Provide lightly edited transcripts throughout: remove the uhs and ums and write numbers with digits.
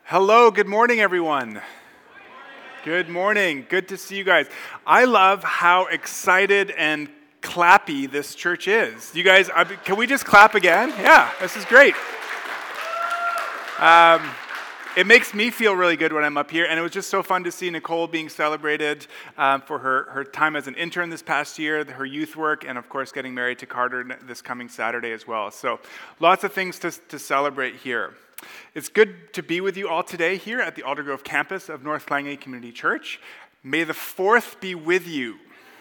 Hello, good morning, everyone. Good morning. Good to see you guys. I love how excited and clappy this church is. You guys, can we just clap again? Yeah, this is great. It makes me feel really good when I'm up here, and it was just so fun to see Nicole being celebrated for her time as an intern this past year, her youth work, and of course getting married to Carter this coming Saturday as well. So lots of things to celebrate here. It's good to be with you all today here at the Aldergrove campus of North Langay Community Church. May the 4th be with you.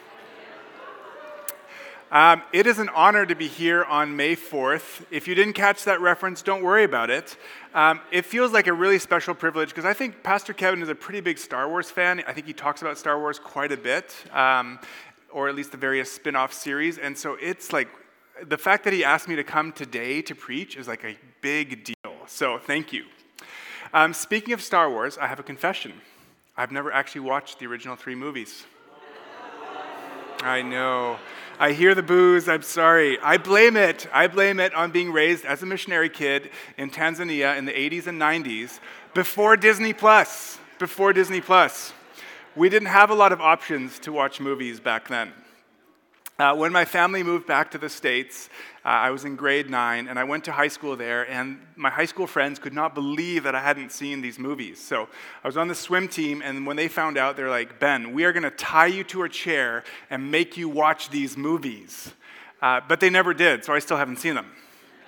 It is an honor to be here on May 4th. If you didn't catch that reference, don't worry about it. It feels like a really special privilege because I think Pastor Kevin is a pretty big Star Wars fan. I think he talks about Star Wars quite a bit, or at least the various spin-off series. And so it's like, the fact that he asked me to come today to preach is like a big deal. So thank you. Speaking of Star Wars, I have a confession. I've never actually watched the original 3 movies. I know. I hear the boos. I'm sorry. I blame it on being raised as a missionary kid in Tanzania in the 80s and 90s before Disney Plus. We didn't have a lot of options to watch movies back then. When my family moved back to the States, I was in grade 9, and I went to high school there, and my high school friends could not believe that I hadn't seen these movies. So I was on the swim team, and when they found out, they're like, "Ben, we are going to tie you to a chair and make you watch these movies." But they never did, so I still haven't seen them.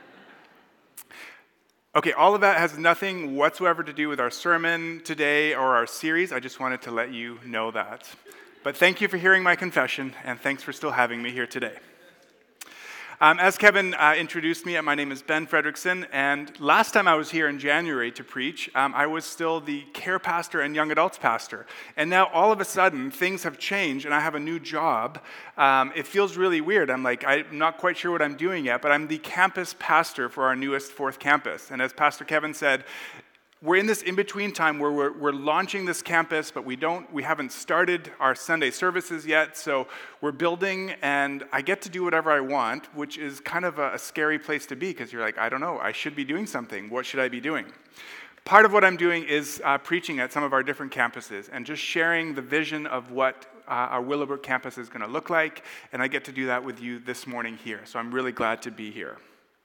Okay, all of that has nothing whatsoever to do with our sermon today or our series. I just wanted to let you know that. But thank you for hearing my confession, and thanks for still having me here today. As Kevin introduced me, my name is Ben Fredrickson, and last time I was here in January to preach, I was still the care pastor and young adults pastor. And now all of a sudden, things have changed, and I have a new job. It feels really weird. I'm not quite sure what I'm doing yet, but I'm the campus pastor for our newest 4th campus. And as Pastor Kevin said, we're in this in-between time where we're launching this campus, but we haven't started our Sunday services yet, so we're building, and I get to do whatever I want, which is kind of a scary place to be, because you're like, I don't know, I should be doing something. What should I be doing? Part of what I'm doing is preaching at some of our different campuses, and just sharing the vision of what our Willowbrook campus is going to look like, and I get to do that with you this morning here, so I'm really glad to be here.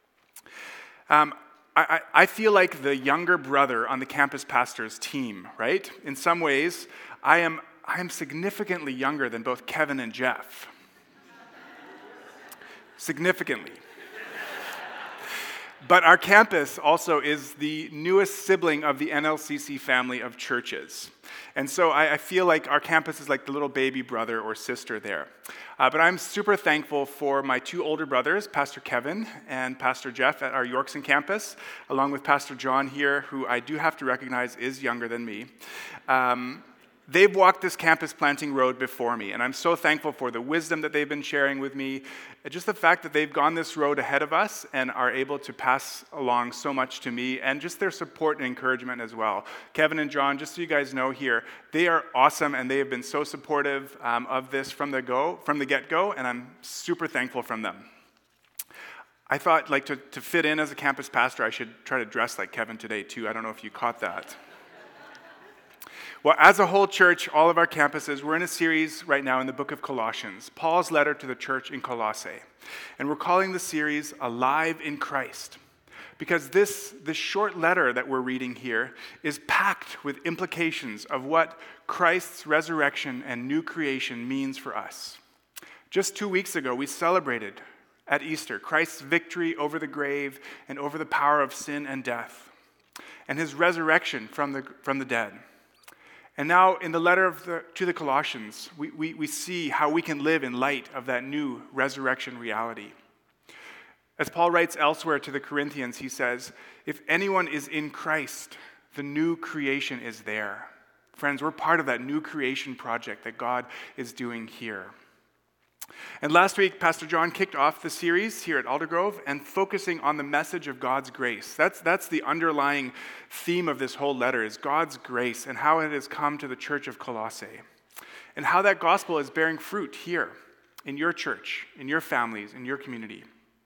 I feel like the younger brother on the campus pastor's team, right? In some ways, I am significantly younger than both Kevin and Jeff. Significantly. But our campus also is the newest sibling of the NLCC family of churches. And so I feel like our campus is like the little baby brother or sister there. But I'm super thankful for my 2 older brothers, Pastor Kevin and Pastor Jeff at our Yorkson campus, along with Pastor John here, who I do have to recognize is younger than me. They've walked this campus planting road before me, and I'm so thankful for the wisdom that they've been sharing with me, just the fact that they've gone this road ahead of us and are able to pass along so much to me, and just their support and encouragement as well. Kevin and John, just so you guys know here, they are awesome, and they have been so supportive of this from the get-go, and I'm super thankful from them. I thought, to fit in as a campus pastor, I should try to dress like Kevin today, too. I don't know if you caught that. Well, as a whole church, all of our campuses, we're in a series right now in the book of Colossians, Paul's letter to the church in Colossae. And we're calling the series Alive in Christ, because this short letter that we're reading here is packed with implications of what Christ's resurrection and new creation means for us. Just 2 weeks ago, we celebrated at Easter Christ's victory over the grave and over the power of sin and death, and his resurrection from the dead. And now in the letter to the Colossians, we see how we can live in light of that new resurrection reality. As Paul writes elsewhere to the Corinthians, he says, if anyone is in Christ, the new creation is there. Friends, we're part of that new creation project that God is doing here. And last week, Pastor John kicked off the series here at Aldergrove and focusing on the message of God's grace. That's the underlying theme of this whole letter, is God's grace and how it has come to the church of Colossae, and how that gospel is bearing fruit here in your church, in your families, in your community.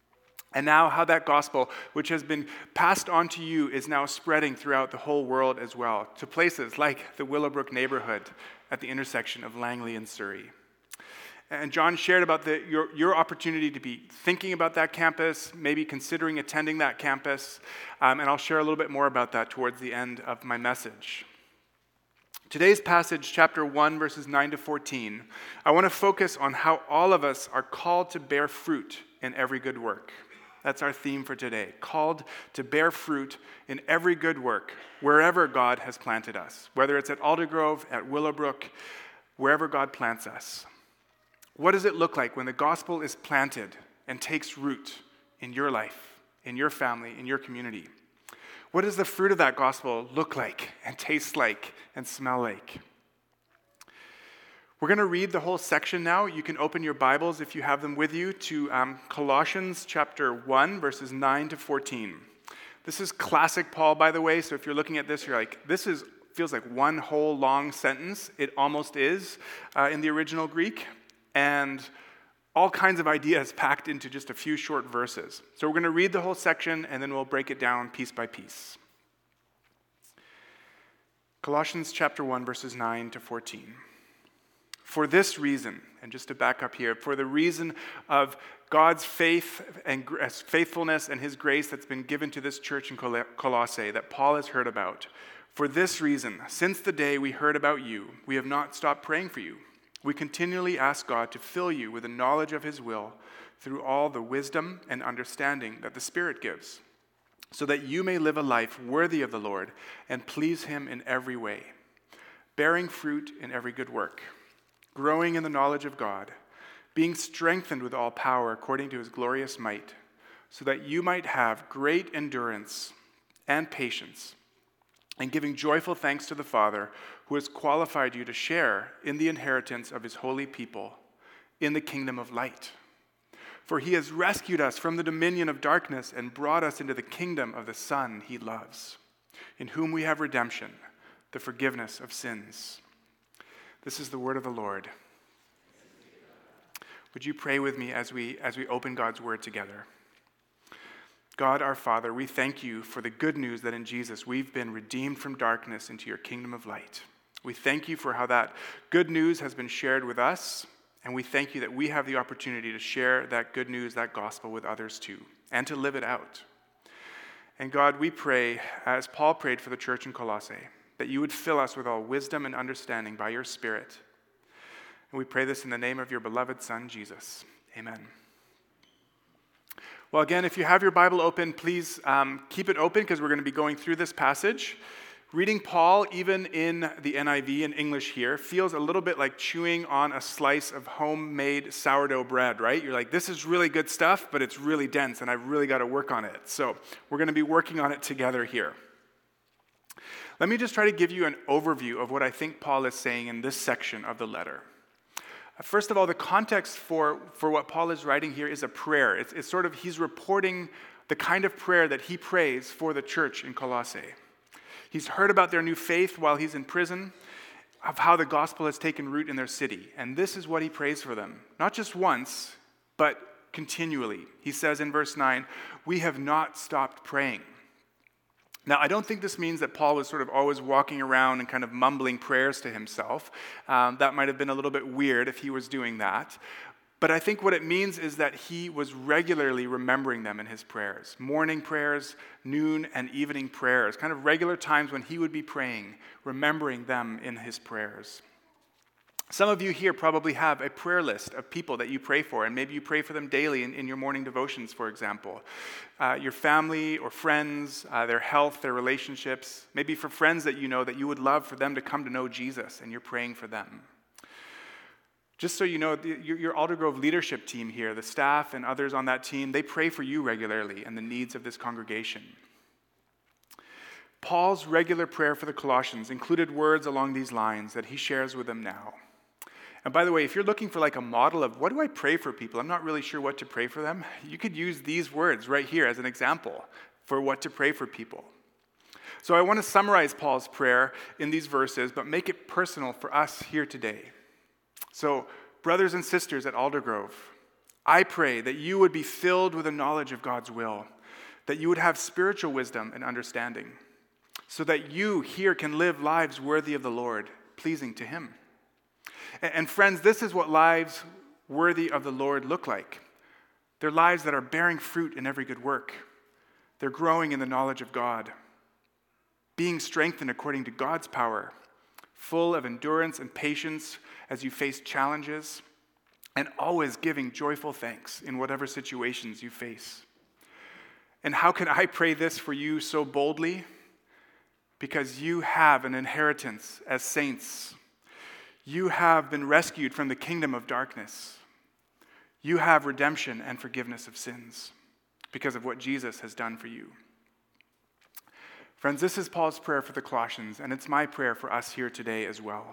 And now how that gospel, which has been passed on to you, is now spreading throughout the whole world as well, to places like the Willowbrook neighborhood at the intersection of Langley and Surrey. And John shared about your opportunity to be thinking about that campus, maybe considering attending that campus, and I'll share a little bit more about that towards the end of my message. Today's passage, chapter 1, verses 9 to 14, I want to focus on how all of us are called to bear fruit in every good work. That's our theme for today, called to bear fruit in every good work, wherever God has planted us, whether it's at Aldergrove, at Willowbrook, wherever God plants us. What does it look like when the gospel is planted and takes root in your life, in your family, in your community? What does the fruit of that gospel look like and taste like and smell like? We're going to read the whole section now. You can open your Bibles, if you have them with you, to Colossians chapter 1, verses 9 to 14. This is classic Paul, by the way, so if you're looking at this, you're like, feels like one whole long sentence. It almost is in the original Greek, and all kinds of ideas packed into just a few short verses. So we're going to read the whole section, and then we'll break it down piece by piece. Colossians chapter 1, verses 9 to 14. For this reason, and just to back up here, for the reason of God's faith and faithfulness and his grace that's been given to this church in Colossae that Paul has heard about, for this reason, since the day we heard about you, we have not stopped praying for you. We continually ask God to fill you with the knowledge of his will through all the wisdom and understanding that the Spirit gives, so that you may live a life worthy of the Lord and please him in every way, bearing fruit in every good work, growing in the knowledge of God, being strengthened with all power according to his glorious might, so that you might have great endurance and patience, and giving joyful thanks to the Father, who has qualified you to share in the inheritance of his holy people in the kingdom of light. For he has rescued us from the dominion of darkness and brought us into the kingdom of the Son he loves, in whom we have redemption, the forgiveness of sins. This is the word of the Lord. Would you pray with me as we open God's word together? God, our Father, we thank you for the good news that in Jesus we've been redeemed from darkness into your kingdom of light. We thank you for how that good news has been shared with us, and we thank you that we have the opportunity to share that good news, that gospel with others too, and to live it out. And God, we pray, as Paul prayed for the church in Colossae, that you would fill us with all wisdom and understanding by your Spirit. And we pray this in the name of your beloved Son, Jesus. Amen. Well, again, if you have your Bible open, please keep it open because we're going to be going through this passage. Reading Paul, even in the NIV in English here, feels a little bit like chewing on a slice of homemade sourdough bread, right? You're like, this is really good stuff, but it's really dense, and I've really got to work on it. So we're going to be working on it together here. Let me just try to give you an overview of what I think Paul is saying in this section of the letter. First of all, the context for what Paul is writing here is a prayer. It's sort of, he's reporting the kind of prayer that he prays for the church in Colossae. He's heard about their new faith while he's in prison, of how the gospel has taken root in their city. And this is what he prays for them. Not just once, but continually. He says in verse 9, we have not stopped praying. Now, I don't think this means that Paul was sort of always walking around and kind of mumbling prayers to himself. That might have been a little bit weird if he was doing that. But I think what it means is that he was regularly remembering them in his prayers. Morning prayers, noon and evening prayers, kind of regular times when he would be praying, remembering them in his prayers. Some of you here probably have a prayer list of people that you pray for, and maybe you pray for them daily in your morning devotions, for example. Your family or friends, their health, their relationships, maybe for friends that you know that you would love for them to come to know Jesus, and you're praying for them. Just so you know, your Aldergrove leadership team here, the staff and others on that team, they pray for you regularly and the needs of this congregation. Paul's regular prayer for the Colossians included words along these lines that he shares with them now. And by the way, if you're looking for like a model of what do I pray for people, I'm not really sure what to pray for them, you could use these words right here as an example for what to pray for people. So I want to summarize Paul's prayer in these verses, but make it personal for us here today. So, brothers and sisters at Aldergrove, I pray that you would be filled with a knowledge of God's will, that you would have spiritual wisdom and understanding, so that you here can live lives worthy of the Lord, pleasing to him. And friends, this is what lives worthy of the Lord look like. They're lives that are bearing fruit in every good work. They're growing in the knowledge of God, being strengthened according to God's power, full of endurance and patience as you face challenges, and always giving joyful thanks in whatever situations you face. And how can I pray this for you so boldly? Because you have an inheritance as saints. You have been rescued from the kingdom of darkness. You have redemption and forgiveness of sins because of what Jesus has done for you. Friends, this is Paul's prayer for the Colossians, and it's my prayer for us here today as well.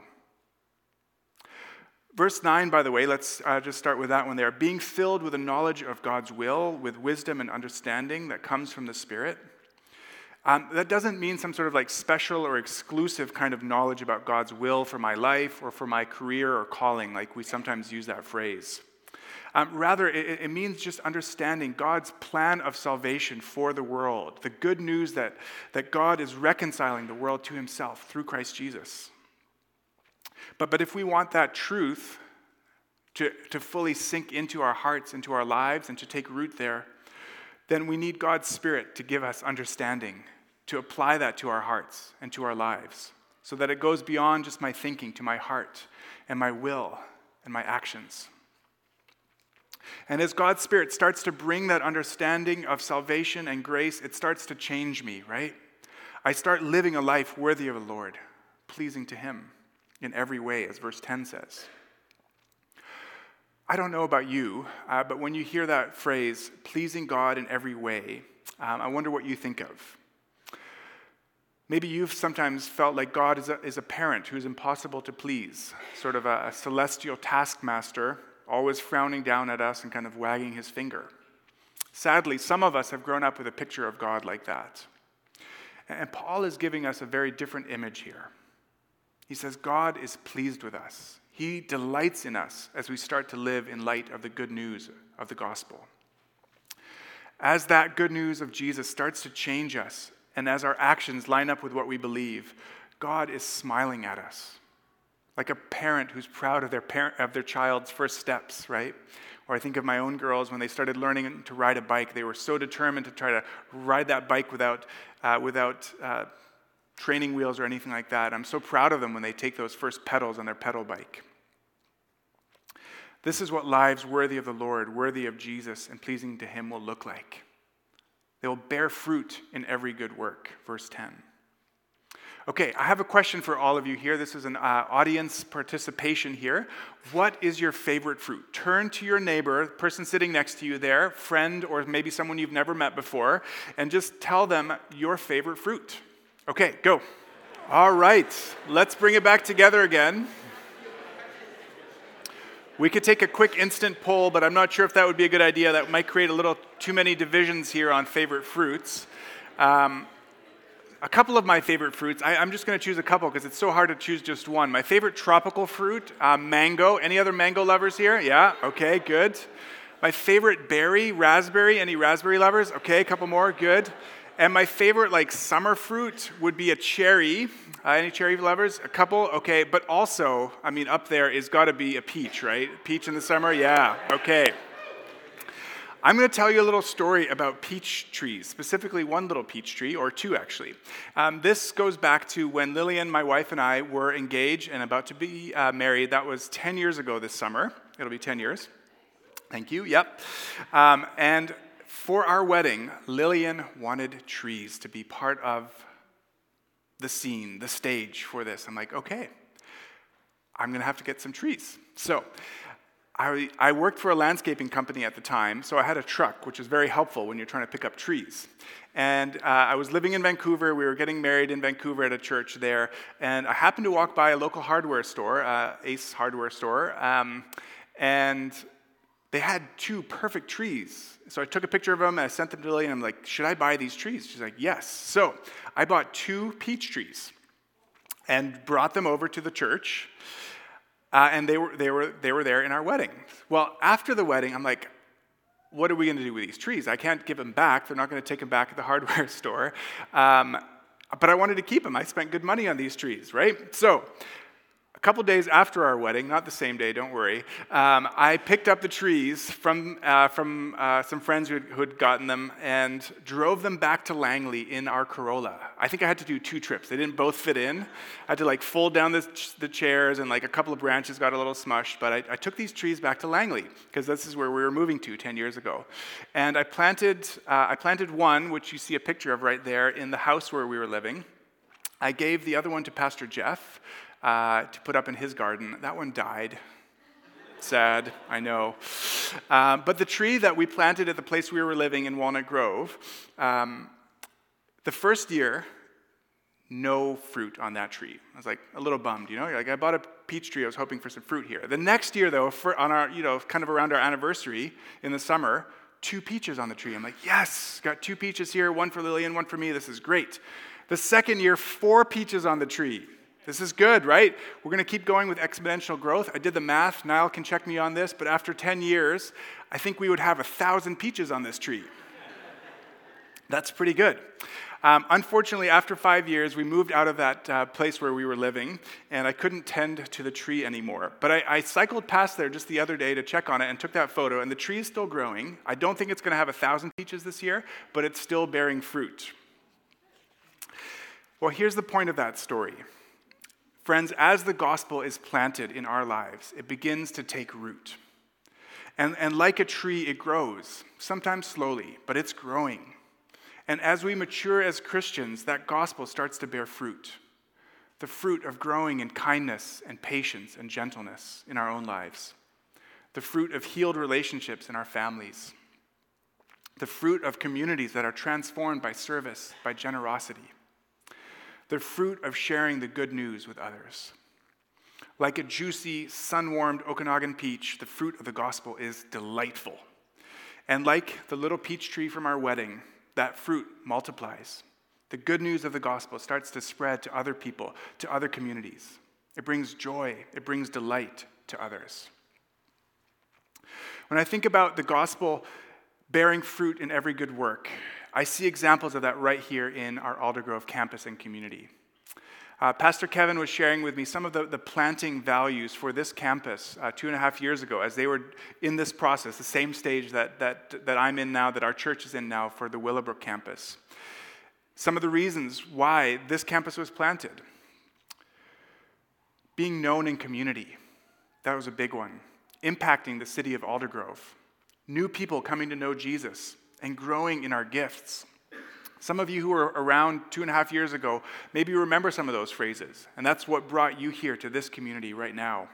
Verse 9, by the way, let's just start with that one there. Being filled with a knowledge of God's will, with wisdom and understanding that comes from the Spirit. That doesn't mean some sort of like special or exclusive kind of knowledge about God's will for my life or for my career or calling, like we sometimes use that phrase. Rather, it means just understanding God's plan of salvation for the world, the good news that God is reconciling the world to himself through Christ Jesus. But if we want that truth to fully sink into our hearts, into our lives, and to take root there, then we need God's Spirit to give us understanding, to apply that to our hearts and to our lives, so that it goes beyond just my thinking to my heart and my will and my actions. And as God's Spirit starts to bring that understanding of salvation and grace, it starts to change me, right? I start living a life worthy of the Lord, pleasing to him in every way, as verse 10 says. I don't know about you, but when you hear that phrase, pleasing God in every way, I wonder what you think of. Maybe you've sometimes felt like God is a parent who's impossible to please, sort of a celestial taskmaster, always frowning down at us and kind of wagging his finger. Sadly, some of us have grown up with a picture of God like that. And Paul is giving us a very different image here. He says God is pleased with us. He delights in us as we start to live in light of the good news of the gospel. As that good news of Jesus starts to change us, and as our actions line up with what we believe, God is smiling at us, like a parent who's proud of their child's first steps, right? Or I think of my own girls when they started learning to ride a bike. They were so determined to try to ride that bike without training wheels or anything like that. I'm so proud of them when they take those first pedals on their pedal bike. This is what lives worthy of the Lord, worthy of Jesus, and pleasing to him will look like. They will bear fruit in every good work, verse 10. Okay, I have a question for all of you here. This is an audience participation here. What is your favorite fruit? Turn to your neighbor, person sitting next to you there, friend, or maybe someone you've never met before, and just tell them your favorite fruit. Okay, go. All right, let's bring it back together again. We could take a quick instant poll, but I'm not sure if that would be a good idea. That might create a little too many divisions here on favorite fruits. A couple of my favorite fruits, I'm just going to choose a couple because it's so hard to choose just one. My favorite tropical fruit, mango. Any other mango lovers here? Yeah? Okay, good. My favorite berry, raspberry. Any raspberry lovers? Okay, a couple more, good. And my favorite summer fruit would be a cherry. Any cherry lovers? A couple? Okay, but also, up there is got to be a peach, right? Peach in the summer? Yeah, okay. I'm going to tell you a little story about peach trees, specifically one little peach tree, or two actually. This goes back to when Lillian, my wife, and I were engaged and about to be married. That was 10 years ago this summer. It'll be 10 years. Thank you, yep. And for our wedding, Lillian wanted trees to be part of the scene, the stage for this. I'm like, okay, I'm going to have to get some trees. So I worked for a landscaping company at the time, so I had a truck, which is very helpful when you're trying to pick up trees. And I was living in Vancouver. We were getting married in Vancouver at a church there. And I happened to walk by a local hardware store, Ace Hardware Store, and they had two perfect trees. So I took a picture of them, and I sent them to Lillian, and I'm like, should I buy these trees? She's like, yes. So I bought 2 peach trees and brought them over to the church. And they were there in our wedding. Well, after the wedding, I'm like, what are we going to do with these trees? I can't give them back. They're not going to take them back at the hardware store. But I wanted to keep them. I spent good money on these trees, right? So a couple days after our wedding, not the same day, don't worry, I picked up the trees from some friends who had gotten them and drove them back to Langley in our Corolla. I think I had to do 2 trips. They didn't both fit in. I had to fold down the chairs, and a couple of branches got a little smushed, but I took these trees back to Langley because this is where we were moving to 10 years ago. And I planted one, which you see a picture of right there, in the house where we were living. I gave the other one to Pastor Jeff, to put up in his garden. That one died. Sad, I know. But the tree that we planted at the place we were living in Walnut Grove, the first year, no fruit on that tree. I was a little bummed, I bought a peach tree, I was hoping for some fruit here. The next year, though, on our, kind of around our anniversary in the summer, 2 peaches on the tree. I'm yes, got 2 peaches here, one for Lillian, one for me, this is great. The second year, 4 peaches on the tree. This is good, right? We're going to keep going with exponential growth. I did the math. Niall can check me on this, but after 10 years, I think we would have 1,000 peaches on this tree. That's pretty good. Unfortunately, after 5 years, we moved out of that place where we were living, and I couldn't tend to the tree anymore. But I cycled past there just the other day to check on it and took that photo, and the tree is still growing. I don't think it's going to have 1,000 peaches this year, but it's still bearing fruit. Well, here's the point of that story. Friends, as the gospel is planted in our lives, it begins to take root. And like a tree, it grows, sometimes slowly, but it's growing. And as we mature as Christians, that gospel starts to bear fruit. The fruit of growing in kindness and patience and gentleness in our own lives. The fruit of healed relationships in our families. The fruit of communities that are transformed by service, by generosity. The fruit of sharing the good news with others. Like a juicy, sun-warmed Okanagan peach, the fruit of the gospel is delightful. And like the little peach tree from our wedding, that fruit multiplies. The good news of the gospel starts to spread to other people, to other communities. It brings joy, it brings delight to others. When I think about the gospel bearing fruit in every good work, I see examples of that right here in our Aldergrove campus and community. Pastor Kevin was sharing with me some of the planting values for this campus 2.5 years ago as they were in this process, the same stage that I'm in now, that our church is in now for the Willowbrook campus. Some of the reasons why this campus was planted. Being known in community, that was a big one. Impacting the city of Aldergrove. New people coming to know Jesus and growing in our gifts. Some of you who were around 2.5 years ago, maybe you remember some of those phrases, and that's what brought you here to this community right now.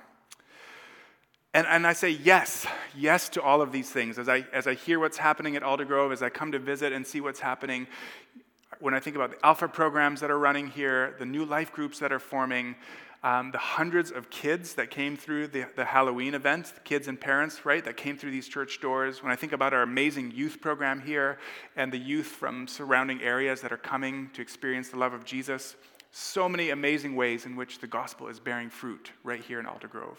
And I say yes to all of these things. As I hear what's happening at Aldergrove, as I come to visit and see what's happening, when I think about the Alpha programs that are running here, the new life groups that are forming, the hundreds of kids that came through the Halloween event, the kids and parents, right, that came through these church doors. When I think about our amazing youth program here and the youth from surrounding areas that are coming to experience the love of Jesus, so many amazing ways in which the gospel is bearing fruit right here in Aldergrove.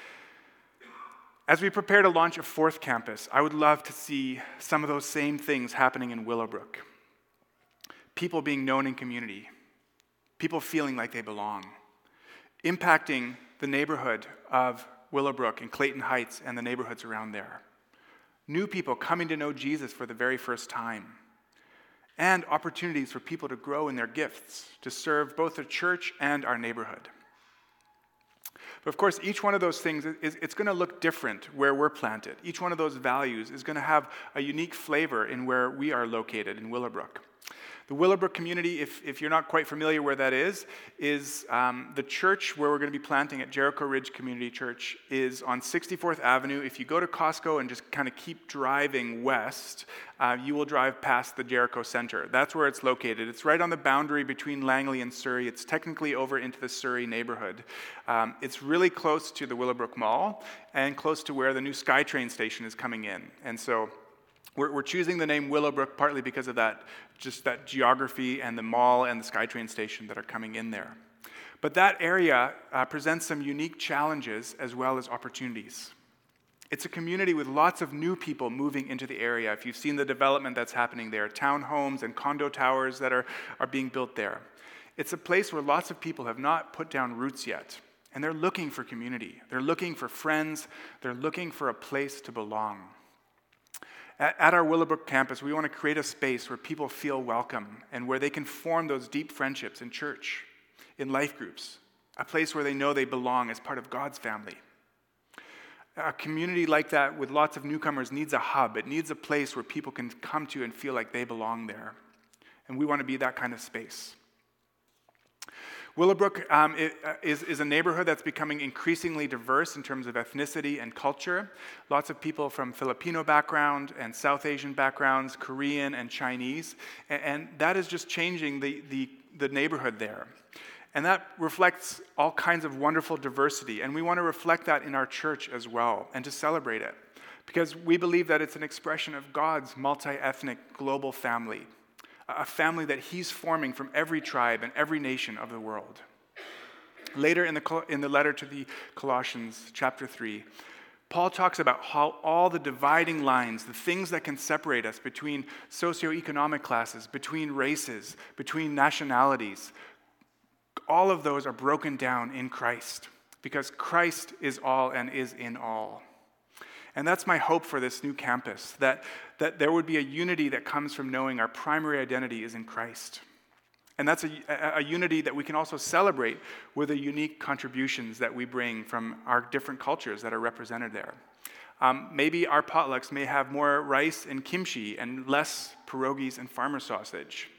As we prepare to launch a 4th campus, I would love to see some of those same things happening in Willowbrook. People being known in community, people feeling like they belong. Impacting the neighborhood of Willowbrook and Clayton Heights and the neighborhoods around there. New people coming to know Jesus for the very first time. And opportunities for people to grow in their gifts, to serve both the church and our neighborhood. But of course, each one of those things, it's going to look different where we're planted. Each one of those values is going to have a unique flavor in where we are located in Willowbrook. The Willowbrook community, if you're not quite familiar where that is the church where we're going to be planting at Jericho Ridge Community Church is on 64th Avenue. If you go to Costco and just kind of keep driving west, you will drive past the Jericho Center. That's where it's located. It's right on the boundary between Langley and Surrey. It's technically over into the Surrey neighborhood. It's really close to the Willowbrook Mall and close to where the new SkyTrain station is coming in. And so we're choosing the name Willowbrook partly because of that, just that geography and the mall and the SkyTrain station that are coming in there. But that area presents some unique challenges as well as opportunities. It's a community with lots of new people moving into the area. If you've seen the development that's happening there, townhomes and condo towers that are being built there. It's a place where lots of people have not put down roots yet, and they're looking for community. They're looking for friends. They're looking for a place to belong. At our Willowbrook campus, we want to create a space where people feel welcome and where they can form those deep friendships in church, in life groups, a place where they know they belong as part of God's family. A community like that with lots of newcomers needs a hub. It needs a place where people can come to and feel like they belong there. And we want to be that kind of space. Willowbrook is a neighborhood that's becoming increasingly diverse in terms of ethnicity and culture. Lots of people from Filipino background and South Asian backgrounds, Korean and Chinese. And that is just changing the neighborhood there. And that reflects all kinds of wonderful diversity. And we want to reflect that in our church as well and to celebrate it. Because we believe that it's an expression of God's multi-ethnic global family. A family that he's forming from every tribe and every nation of the world. Later in the letter to the Colossians, chapter 3, Paul talks about how all the dividing lines, the things that can separate us between socioeconomic classes, between races, between nationalities, all of those are broken down in Christ because Christ is all and is in all. And that's my hope for this new campus, that there would be a unity that comes from knowing our primary identity is in Christ. And that's a unity that we can also celebrate with the unique contributions that we bring from our different cultures that are represented there. Maybe our potlucks may have more rice and kimchi and less pierogies and farmer sausage.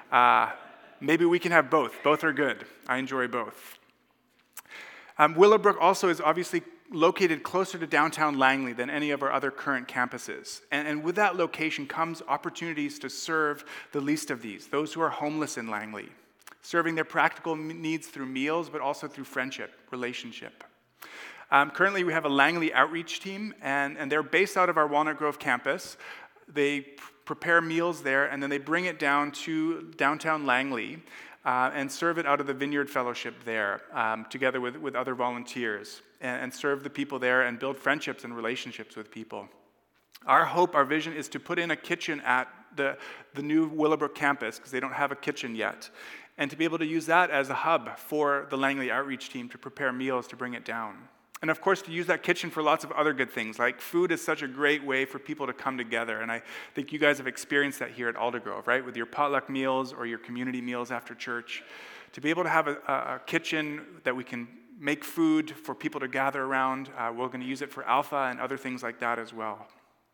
Maybe we can have both. Both are good. I enjoy both. Willowbrook also is obviously located closer to downtown Langley than any of our other current campuses. And with that location comes opportunities to serve the least of these, those who are homeless in Langley, serving their practical needs through meals, but also through friendship, relationship. Currently, we have a Langley outreach team, and they're based out of our Walnut Grove campus. They prepare meals there, and then they bring it down to downtown Langley and serve it out of the Vineyard Fellowship there, together with other volunteers, and serve the people there and build friendships and relationships with people. Our hope, our vision is to put in a kitchen at the new Willowbrook campus, because they don't have a kitchen yet, and to be able to use that as a hub for the Langley outreach team to prepare meals to bring it down. And of course, to use that kitchen for lots of other good things, like food is such a great way for people to come together. And I think you guys have experienced that here at Aldergrove, right? With your potluck meals or your community meals after church. To be able to have a kitchen that we can make food for people to gather around. We're going to use it for Alpha and other things like that as well.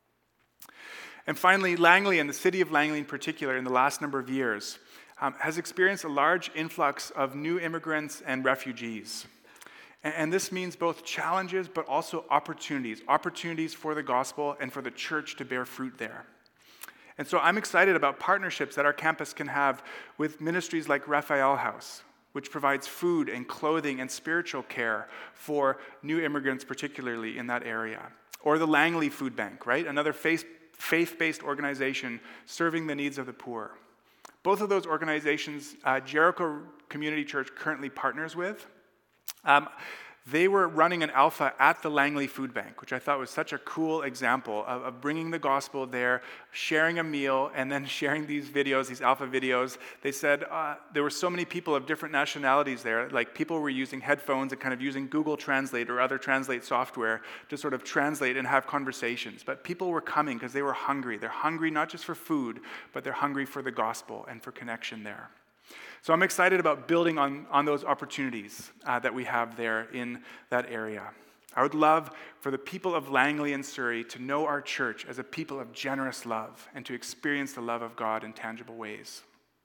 And finally, Langley, and the city of Langley in particular, in the last number of years, has experienced a large influx of new immigrants and refugees. And this means both challenges, but also opportunities for the gospel and for the church to bear fruit there. And so I'm excited about partnerships that our campus can have with ministries like Raphael House, which provides food and clothing and spiritual care for new immigrants, particularly in that area. Or the Langley Food Bank, right? Another faith-based organization serving the needs of the poor. Both of those organizations, Jericho Community Church currently partners with. They were running an Alpha at the Langley Food Bank, which I thought was such a cool example of bringing the gospel there, sharing a meal, and then sharing these videos, these Alpha videos. They said there were so many people of different nationalities there, like people were using headphones and kind of using Google Translate or other translate software to sort of translate and have conversations. But people were coming because they were hungry. They're hungry not just for food, but they're hungry for the gospel and for connection there. So I'm excited about building on those opportunities that we have there in that area. I would love for the people of Langley and Surrey to know our church as a people of generous love and to experience the love of God in tangible ways.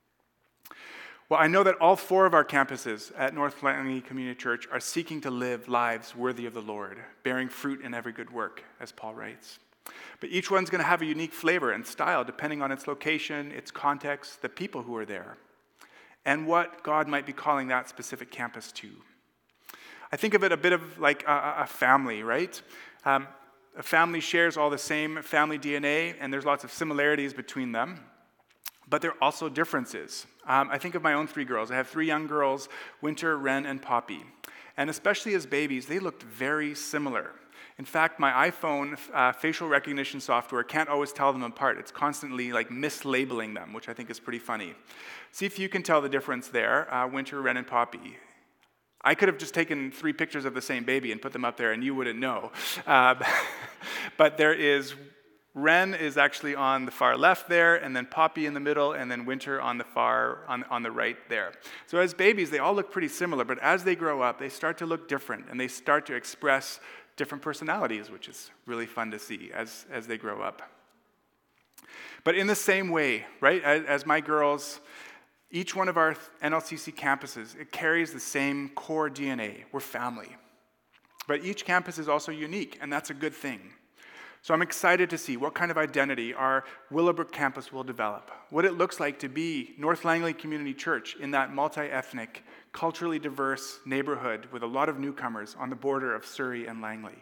Well, I know that all 4 of our campuses at North Langley Community Church are seeking to live lives worthy of the Lord, bearing fruit in every good work, as Paul writes. But each one's going to have a unique flavor and style depending on its location, its context, the people who are there, and what God might be calling that specific campus to. I think of it a bit of like a family, right? A family shares all the same family DNA, and there's lots of similarities between them, but there are also differences. I think of my own 3 girls. I have 3 young girls, Winter, Ren, and Poppy. And especially as babies, they looked very similar In fact, my iPhone facial recognition software can't always tell them apart. It's constantly like mislabeling them, which I think is pretty funny. See if you can tell the difference there, Winter, Ren, and Poppy. I could have just taken 3 pictures of the same baby and put them up there and you wouldn't know. But there is, Ren is actually on the far left there, and then Poppy in the middle, and then Winter on the right there. So as babies, they all look pretty similar, but as they grow up, they start to look different, and they start to express different personalities, which is really fun to see as they grow up. But in the same way, right, as my girls, each one of our NLCC campuses, it carries the same core DNA. We're family. But each campus is also unique, and that's a good thing. So I'm excited to see what kind of identity our Willowbrook campus will develop, what it looks like to be North Langley Community Church in that multi-ethnic, culturally diverse neighborhood with a lot of newcomers on the border of Surrey and Langley.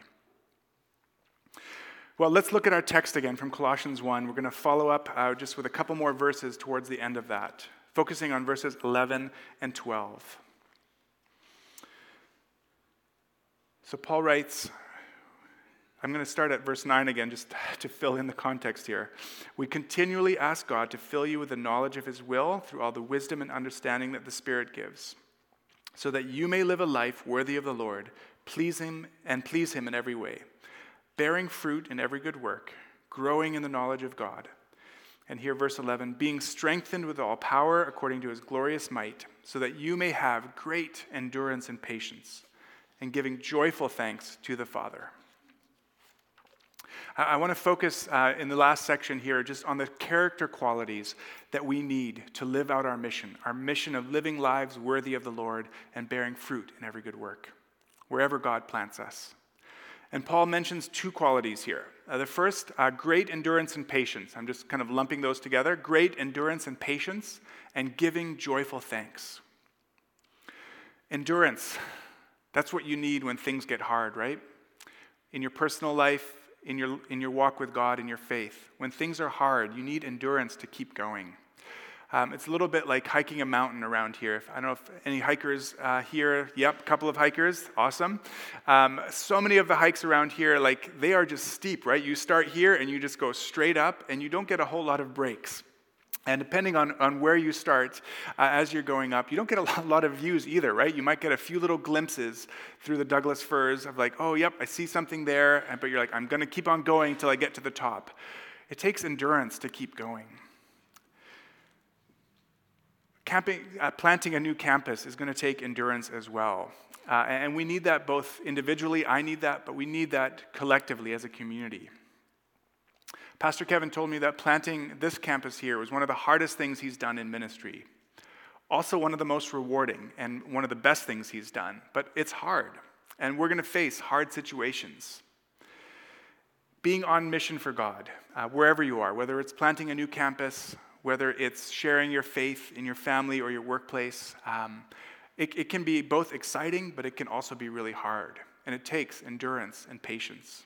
Well, let's look at our text again from Colossians 1. We're going to follow up just with a couple more verses towards the end of that, focusing on verses 11 and 12. So Paul writes, I'm going to start at verse 9 again, just to fill in the context here. We continually ask God to fill you with the knowledge of his will through all the wisdom and understanding that the Spirit gives, so that you may live a life worthy of the Lord, please him in every way, bearing fruit in every good work, growing in the knowledge of God. And here, verse 11, being strengthened with all power according to his glorious might, so that you may have great endurance and patience, and giving joyful thanks to the Father. I want to focus in the last section here just on the character qualities that we need to live out our mission of living lives worthy of the Lord and bearing fruit in every good work, wherever God plants us. And Paul mentions 2 qualities here. The first, great endurance and patience. I'm just kind of lumping those together. Great endurance and patience, and giving joyful thanks. Endurance, that's what you need when things get hard, right? In your personal life, in your walk with God, in your faith. When things are hard, you need endurance to keep going. It's a little bit like hiking a mountain around here. I don't know if any hikers here. Yep, a couple of hikers. Awesome. So many of the hikes around here, like they are just steep, right? You start here and you just go straight up and you don't get a whole lot of breaks. And depending on where you start as you're going up, you don't get a lot of views either, right? You might get a few little glimpses through the Douglas firs of like, oh, yep, I see something there. But you're like, I'm going to keep on going till I get to the top. It takes endurance to keep going. Planting a new campus is going to take endurance as well. And we need that both individually, I need that, but we need that collectively as a community. Pastor Kevin told me that planting this campus here was one of the hardest things he's done in ministry. Also one of the most rewarding and one of the best things he's done. But it's hard, and we're going to face hard situations. Being on mission for God, wherever you are, whether it's planting a new campus, whether it's sharing your faith in your family or your workplace, it can be both exciting, but it can also be really hard. And it takes endurance and patience.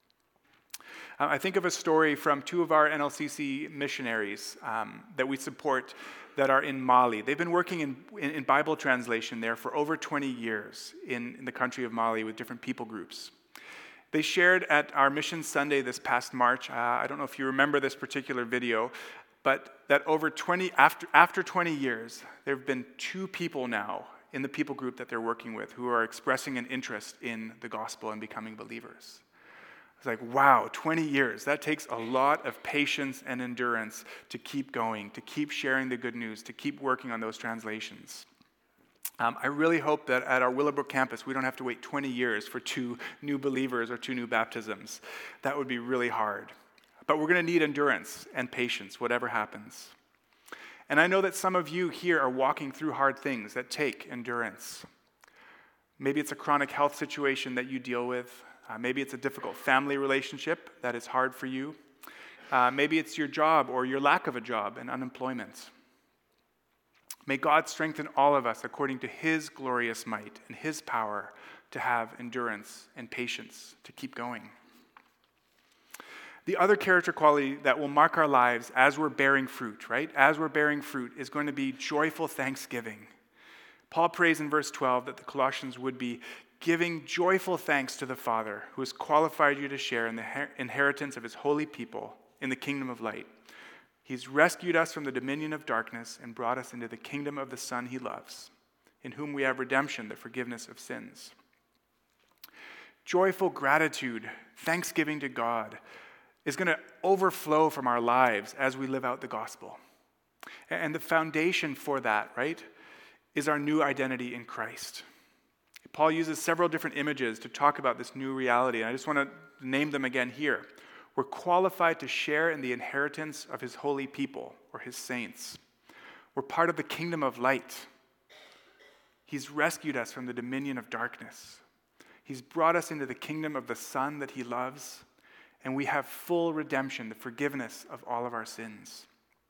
I think of a story from 2 of our NLCC missionaries that we support that are in Mali. They've been working in Bible translation there for over 20 years in the country of Mali with different people groups. They shared at our Mission Sunday this past March, I don't know if you remember this particular video, but that after 20 years, there have been 2 people now in the people group that they're working with who are expressing an interest in the gospel and becoming believers. It's like, wow, 20 years. That takes a lot of patience and endurance to keep going, to keep sharing the good news, to keep working on those translations. I really hope that at our Willowbrook campus, we don't have to wait 20 years for 2 new believers or 2 new baptisms. That would be really hard. But we're going to need endurance and patience, whatever happens. And I know that some of you here are walking through hard things that take endurance. Maybe it's a chronic health situation that you deal with. Maybe it's a difficult family relationship that is hard for you. Maybe it's your job or your lack of a job and unemployment. May God strengthen all of us according to his glorious might and his power to have endurance and patience to keep going. The other character quality that will mark our lives as we're bearing fruit, right? As we're bearing fruit is going to be joyful thanksgiving. Paul prays in verse 12 that the Colossians would be giving joyful thanks to the Father who has qualified you to share in the inheritance of his holy people in the kingdom of light. He's rescued us from the dominion of darkness and brought us into the kingdom of the Son he loves, in whom we have redemption, the forgiveness of sins. Joyful gratitude, thanksgiving to God, is going to overflow from our lives as we live out the gospel. And the foundation for that, right, is our new identity in Christ. Paul uses several different images to talk about this new reality, and I just want to name them again here. We're qualified to share in the inheritance of his holy people, or his saints. We're part of the kingdom of light. He's rescued us from the dominion of darkness. He's brought us into the kingdom of the Son that he loves, and we have full redemption, the forgiveness of all of our sins.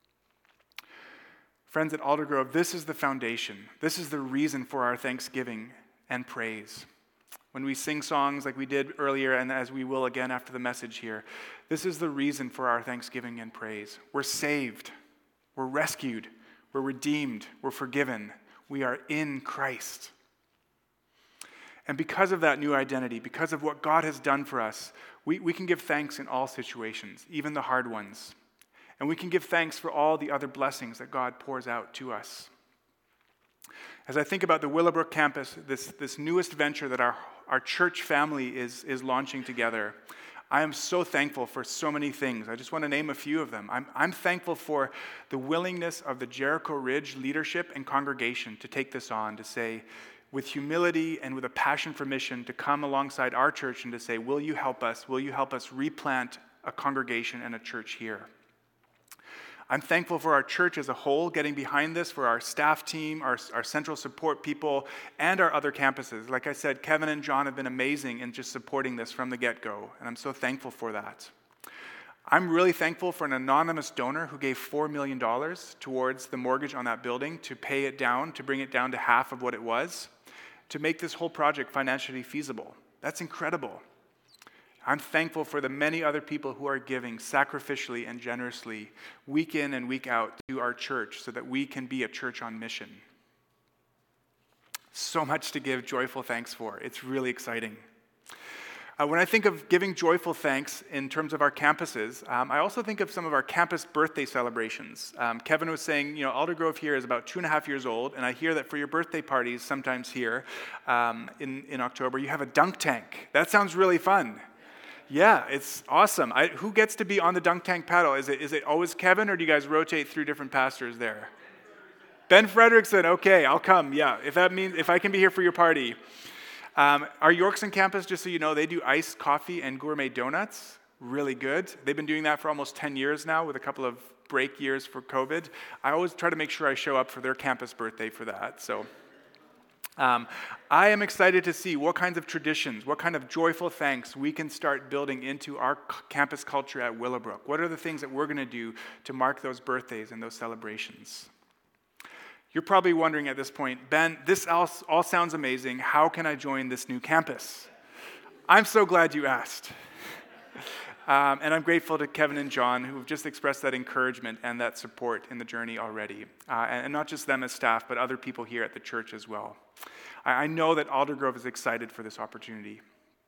Friends at Aldergrove, this is the foundation. This is the reason for our thanksgiving and praise. When we sing songs like we did earlier, and as we will again after the message here, this is the reason for our thanksgiving and praise. We're saved. We're rescued. We're redeemed. We're forgiven. We are in Christ. And because of that new identity, because of what God has done for us, we can give thanks in all situations, even the hard ones. And we can give thanks for all the other blessings that God pours out to us. As I think about the Willowbrook campus, this newest venture that our church family is launching together, I am so thankful for so many things. I just want to name a few of them. I'm thankful for the willingness of the Jericho Ridge leadership and congregation to take this on, to say, with humility and with a passion for mission, to come alongside our church and to say, will you help us? Will you help us replant a congregation and a church here? I'm thankful for our church as a whole getting behind this, for our staff team, our central support people, and our other campuses. Like I said, Kevin and John have been amazing in just supporting this from the get-go, and I'm so thankful for that. I'm really thankful for an anonymous donor who gave $4 million towards the mortgage on that building to pay it down, to bring it down to half of what it was, to make this whole project financially feasible. That's incredible. I'm thankful for the many other people who are giving sacrificially and generously week in and week out to our church so that we can be a church on mission. So much to give joyful thanks for. It's really exciting. When I think of giving joyful thanks in terms of our campuses, I also think of some of our campus birthday celebrations. Kevin was saying, Aldergrove here is about 2.5 years old, and I hear that for your birthday parties sometimes here in October, you have a dunk tank. That sounds really fun. Yeah, it's awesome. Who gets to be on the dunk tank paddle? Is it always Kevin, or do you guys rotate through different pastors there? Ben Frederickson, okay, I'll come. Yeah, if I can be here for your party. Our Yorkson campus, just so you know, they do iced coffee and gourmet donuts. Really good. They've been doing that for almost 10 years now, with a couple of break years for COVID. I always try to make sure I show up for their campus birthday for that. So. I am excited to see what kinds of traditions, what kind of joyful thanks we can start building into our campus culture at Willowbrook. What are the things that we're going to do to mark those birthdays and those celebrations? You're probably wondering at this point, Ben, this all sounds amazing. How can I join this new campus? I'm so glad you asked. And I'm grateful to Kevin and John, who have just expressed that encouragement and that support in the journey already. And not just them as staff, but other people here at the church as well. I know that Aldergrove is excited for this opportunity.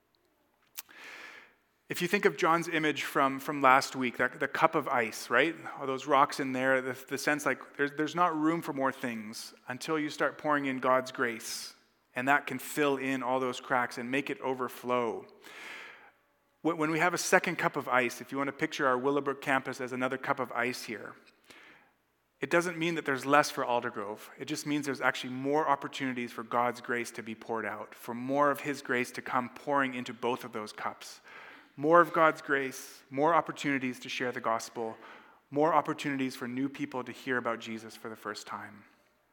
If you think of John's image from last week, the cup of ice, right? All those rocks in there, the sense like there's not room for more things until you start pouring in God's grace. And that can fill in all those cracks and make it overflow. When we have a second cup of ice, if you want to picture our Willowbrook campus as another cup of ice here, it doesn't mean that there's less for Aldergrove. It just means there's actually more opportunities for God's grace to be poured out, for more of his grace to come pouring into both of those cups. More of God's grace, more opportunities to share the gospel, more opportunities for new people to hear about Jesus for the first time.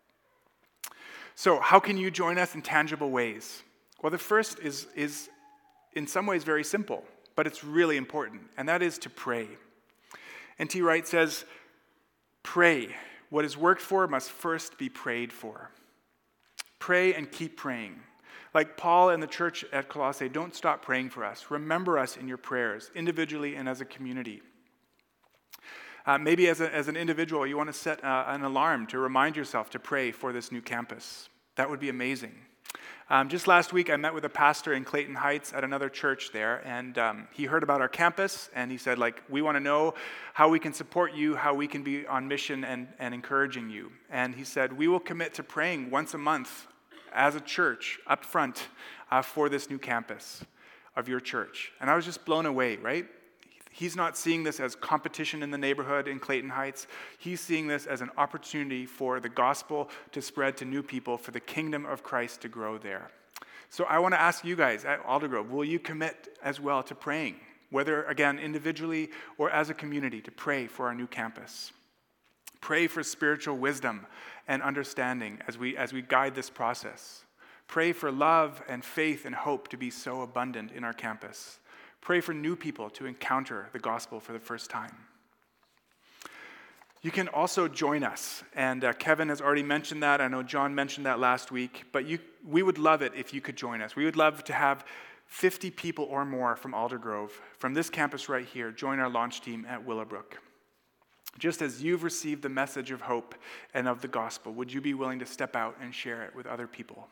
So how can you join us in tangible ways? Well, the first is in some ways very simple, but it's really important, and that is to pray. N.T. Wright says, pray. What is worked for must first be prayed for. Pray and keep praying. Like Paul and the church at Colossae, don't stop praying for us. Remember us in your prayers, individually and as a community. Maybe as an individual, you want to set an alarm to remind yourself to pray for this new campus. That would be amazing. Just last week, I met with a pastor in Clayton Heights at another church there, and he heard about our campus, and he said, we want to know how we can support you, how we can be on mission and encouraging you. And he said, we will commit to praying once a month as a church up front for this new campus of your church. And I was just blown away, right? He's not seeing this as competition in the neighborhood in Clayton Heights. He's seeing this as an opportunity for the gospel to spread to new people, for the kingdom of Christ to grow there. So I want to ask you guys at Aldergrove, will you commit as well to praying, whether, again, individually or as a community, to pray for our new campus? Pray for spiritual wisdom and understanding as we guide this process. Pray for love and faith and hope to be so abundant in our campus. Pray for new people to encounter the gospel for the first time. You can also join us, and Kevin has already mentioned that. I know John mentioned that last week, but we would love it if you could join us. We would love to have 50 people or more from Aldergrove, from this campus right here, join our launch team at Willowbrook. Just as you've received the message of hope and of the gospel, would you be willing to step out and share it with other people?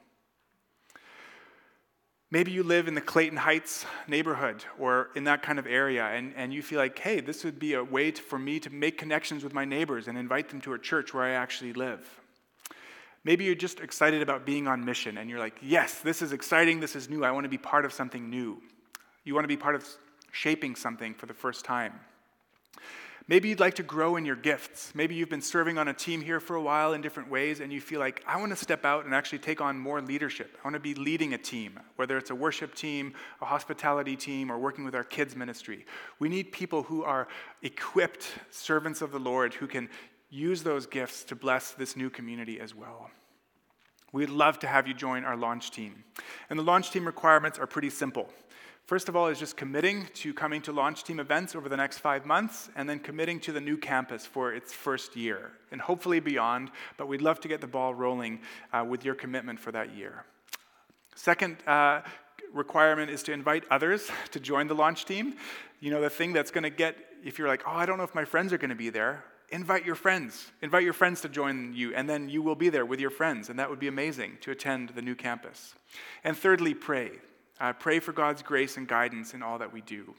Maybe you live in the Clayton Heights neighborhood or in that kind of area, and you feel like, hey, this would be a way for me to make connections with my neighbors and invite them to a church where I actually live. Maybe you're just excited about being on mission, and you're like, yes, this is exciting, this is new, I want to be part of something new. You want to be part of shaping something for the first time. Maybe you'd like to grow in your gifts. Maybe you've been serving on a team here for a while in different ways, and you feel like, I want to step out and actually take on more leadership. I want to be leading a team, whether it's a worship team, a hospitality team, or working with our kids ministry. We need people who are equipped servants of the Lord who can use those gifts to bless this new community as well. We'd love to have you join our launch team. And the launch team requirements are pretty simple. First of all is just committing to coming to launch team events over the next 5 months, and then committing to the new campus for its first year, and hopefully beyond, but we'd love to get the ball rolling with your commitment for that year. Second requirement is to invite others to join the launch team. You know, the thing that's going to get, if you're like, oh, I don't know if my friends are going to be there, invite your friends. Invite your friends to join you, and then you will be there with your friends, and that would be amazing to attend the new campus. And thirdly, pray. Pray for God's grace and guidance in all that we do.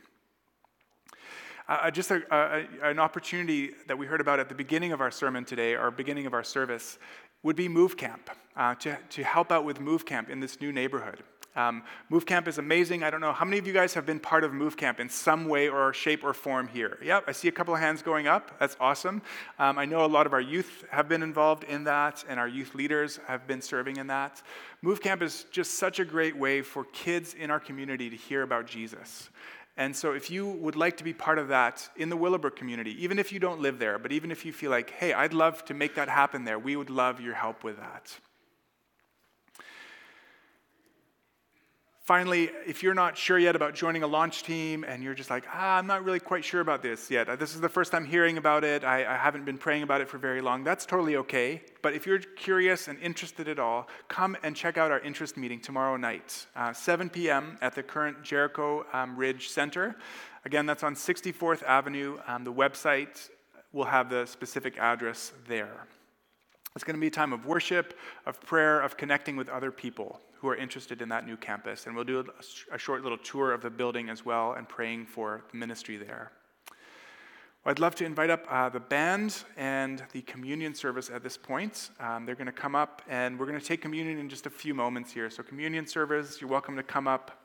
Just an opportunity that we heard about at the beginning of our sermon today, or beginning of our service, would be Move Camp, to help out with Move Camp in this new neighborhood. Move Camp is amazing. I don't know, how many of you guys have been part of Move Camp in some way or shape or form here? Yep, I see a couple of hands going up. That's awesome. I know a lot of our youth have been involved in that, and our youth leaders have been serving in that. Move Camp is just such a great way for kids in our community to hear about Jesus. And so if you would like to be part of that in the Willowbrook community, even if you don't live there, but even if you feel like, hey, I'd love to make that happen there, we would love your help with that. Finally, if you're not sure yet about joining a launch team and you're just like, I'm not really quite sure about this yet. This is the first time hearing about it. I haven't been praying about it for very long. That's totally okay. But if you're curious and interested at all, come and check out our interest meeting tomorrow night, 7 p.m. at the current Jericho Ridge Center. Again, that's on 64th Avenue. The website will have the specific address there. It's going to be a time of worship, of prayer, of connecting with other people who are interested in that new campus. And we'll do a short little tour of the building as well and praying for the ministry there. Well, I'd love to invite up the band and the communion service at this point. They're going to come up, and we're going to take communion in just a few moments here. So communion service, you're welcome to come up.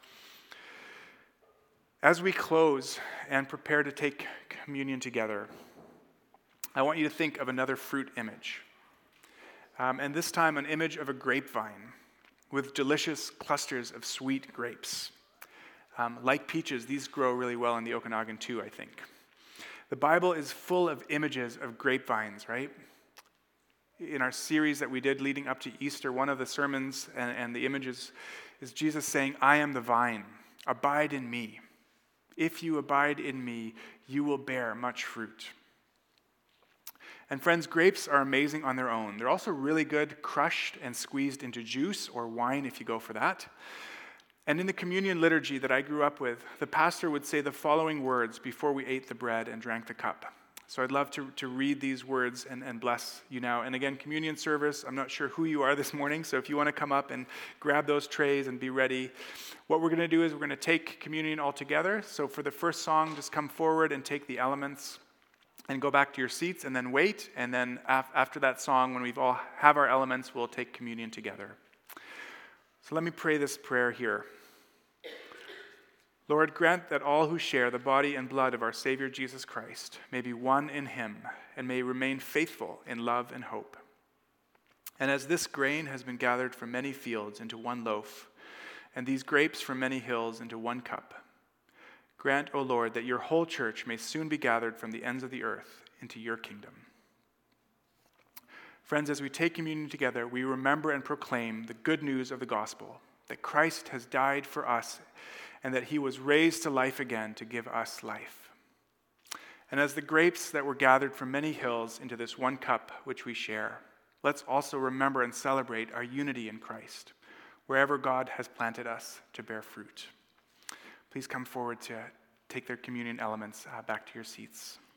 As we close and prepare to take communion together, I want you to think of another fruit image. And this time an image of a grapevine with delicious clusters of sweet grapes. Like peaches, these grow really well in the Okanagan too, I think. The Bible is full of images of grapevines, right? In our series that we did leading up to Easter, one of the sermons and the images is Jesus saying, I am the vine, abide in me. If you abide in me, you will bear much fruit. And friends, grapes are amazing on their own. They're also really good crushed and squeezed into juice or wine if you go for that. And in the communion liturgy that I grew up with, the pastor would say the following words before we ate the bread and drank the cup. So I'd love to read these words and bless you now. And again, communion service, I'm not sure who you are this morning, so if you want to come up and grab those trays and be ready. What we're going to do is we're going to take communion all together. So for the first song, just come forward and take the elements and go back to your seats and then wait. And then after that song, when we've all have our elements, we'll take communion together. So let me pray this prayer here. Lord, grant that all who share the body and blood of our Savior Jesus Christ may be one in him and may remain faithful in love and hope. And as this grain has been gathered from many fields into one loaf, and these grapes from many hills into one cup, grant, O Lord, that your whole church may soon be gathered from the ends of the earth into your kingdom. Friends, as we take communion together, we remember and proclaim the good news of the gospel, that Christ has died for us and that he was raised to life again to give us life. And as the grapes that were gathered from many hills into this one cup which we share, let's also remember and celebrate our unity in Christ, wherever God has planted us to bear fruit. Please come forward to take their communion elements back to your seats.